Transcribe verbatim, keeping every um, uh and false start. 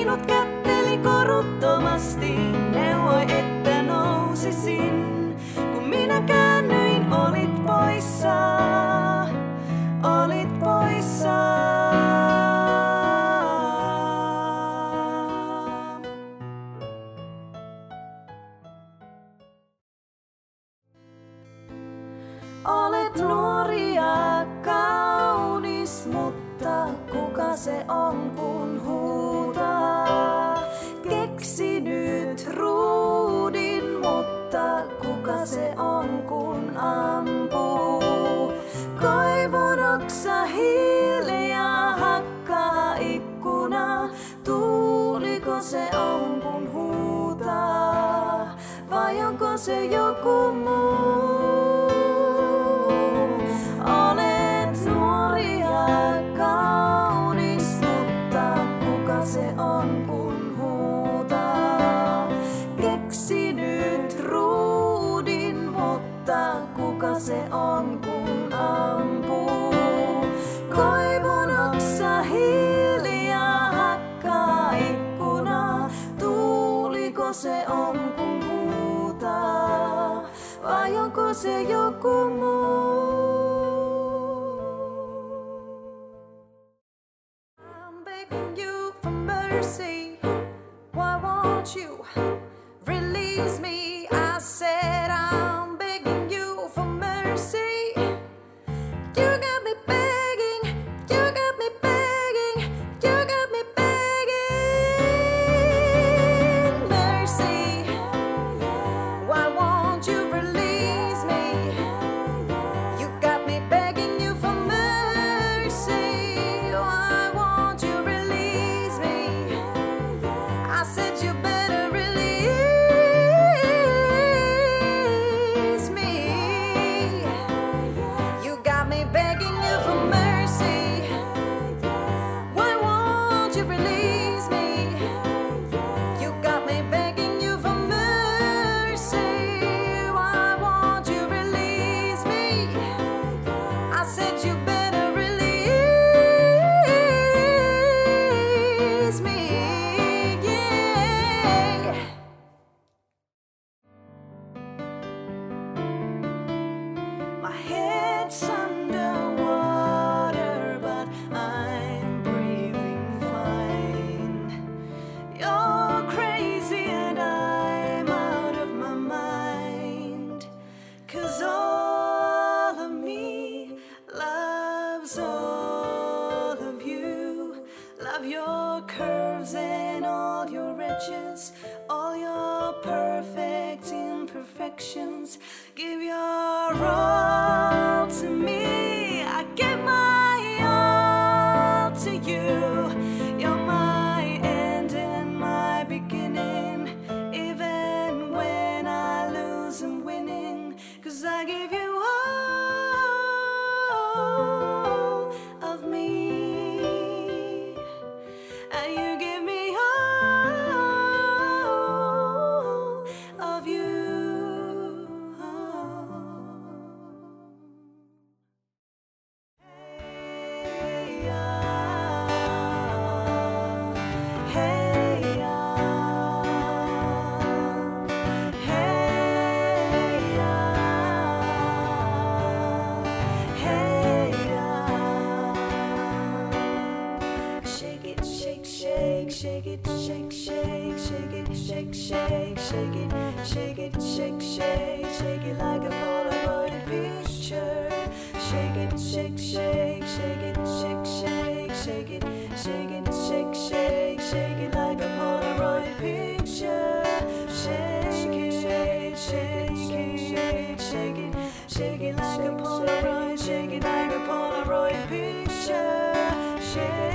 Minut kätteli koruttomasti, neuvoi, että nousisin. Kun minä käännyin, olit poissa, olit poissa. Olet nuori ja kaunis, mutta kuka se on kun huutaa? Keksinyt ruudin, mutta kuka se on kun ampuu? Koivun oksa hiljaa hakkaa ikkuna, tuuliko se on kun huutaa? Vai onko se joku muu? Olet nuori ja kaunis, mutta kuka se on kun huutaa? Keksinyt ruudin, mutta kuka se on kun ampuu? Koivun oksa hiljaa hakkaa ikkuna, tuuliko se on kun huutaa? Vai onko se joku muu? Why won't you release me? I said I'm begging you for mercy. You got me begging, you got me begging, you got me begging mercy. Why won't you release me? You got me begging you for mercy. Why won't you release me? I said you better release me. You got me begging you for mercy. Why won't you release me? You got me begging you for mercy. Why won't you release me? I said you better release me. My head's underwater, but I'm breathing fine. You're crazy and I'm out of my mind. 'Cause all of me loves all of you. Love your curves and all your edges, all your perfect imperfections. Give your all to me. I give my all to you. You're my end and my beginning. Even when I lose, I'm winning. 'Cause I give you all of me. And you give me all of you. Hey, yeah. Hey, yeah. Hey, yeah. Hey, yeah. Shake it, shake, shake, shake it, shake, shake, shake it, shake, shake, shake it, shake it, shake, shake, shake it like a Polaroid picture. Shake it, shake, shake, shake it, shake, shake, shake it, shake it, shake, shake, shake it like a Polaroid picture. Shake it, shake, shake, shake, shake it, shake it like a Polaroid, shake it like a Polaroid picture. Shake